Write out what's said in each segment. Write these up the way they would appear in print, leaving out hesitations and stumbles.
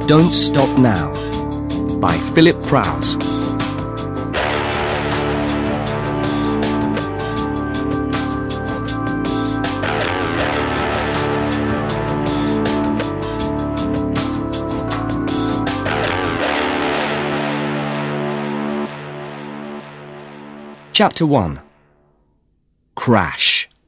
Don't Stop Now by Philip Prowse. Chapter 1. Crash.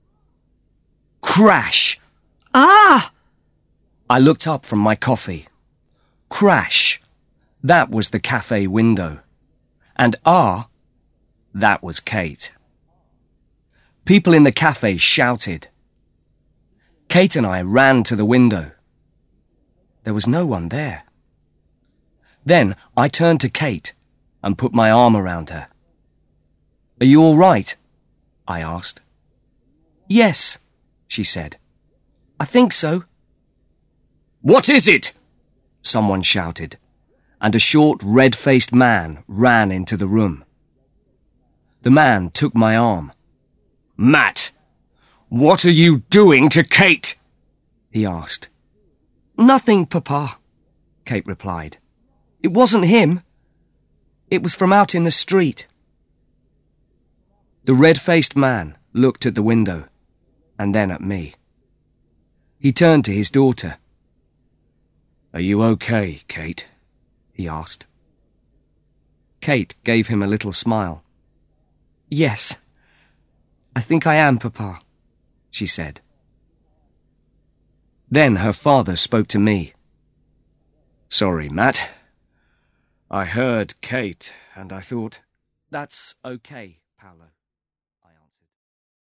Crash! Ah! I looked up from my coffee. Crash! That was the cafe window. And that was Kate. People in the cafe shouted. Kate and I ran to the window. There was no one there. Then I turned to Kate and put my arm around her. "Are you all right?" I asked. "Yes," she said. "I think so." "What is it?" someone shouted, and a short, red-faced man ran into the room. The man took my arm. "Matt, what are you doing to Kate?" he asked. "Nothing, Papa," Kate replied. "It wasn't him. It was from out in the street." The red-faced man looked at the window, and then at me. He turned to his daughter. "Are you okay, Kate?" he asked. Kate gave him a little smile. "Yes, I think I am, Papa," she said. Then her father spoke to me. "Sorry, Matt. I heard Kate, and I thought..." "That's okay, Paolo."